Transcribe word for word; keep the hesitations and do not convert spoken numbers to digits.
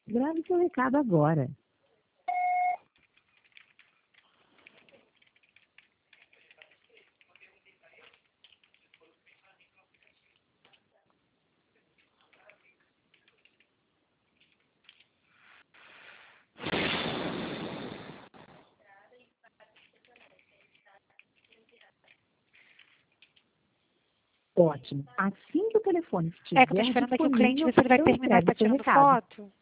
Grave seu recado agora. Ótimo. Assim que o telefone estiver É que eu tô esperando aqui o cliente disponível, ver se ele vai eu terminar, ele entrego tá seu tirando recado. foto.